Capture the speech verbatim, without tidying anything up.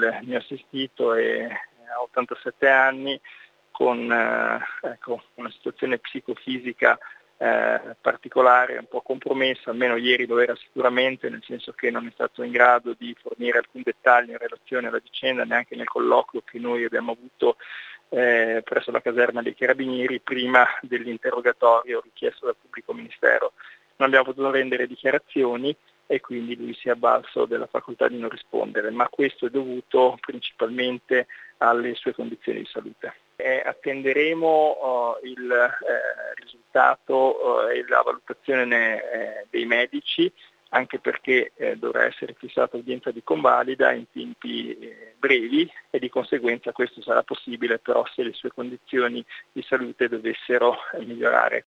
il mio assistito e ha ottantasette anni con eh, ecco, una situazione psicofisica eh, particolare, un po' compromessa, almeno ieri lo era sicuramente, nel senso che non è stato in grado di fornire alcun dettaglio in relazione alla vicenda, neanche nel colloquio che noi abbiamo avuto eh, presso la caserma dei Carabinieri prima dell'interrogatorio richiesto dal pubblico ministero. Non abbiamo potuto rendere dichiarazioni e quindi lui si è avvalso della facoltà di non rispondere, ma questo è dovuto principalmente alle sue condizioni di salute. Eh, attenderemo uh, il eh, risultato uh, e la valutazione ne, eh, dei medici, anche perché eh, dovrà essere fissata udienza di convalida in tempi eh, brevi e di conseguenza questo sarà possibile però se le sue condizioni di salute dovessero eh, migliorare.